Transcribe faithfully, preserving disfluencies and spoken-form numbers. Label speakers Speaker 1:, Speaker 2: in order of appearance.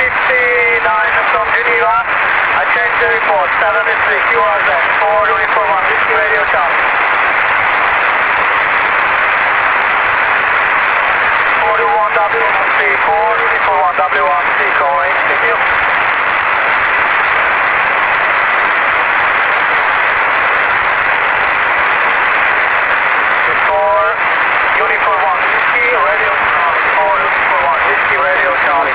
Speaker 1: fifty-nine from Geneva. I change the report. seven is three Q R Z. Forward to information.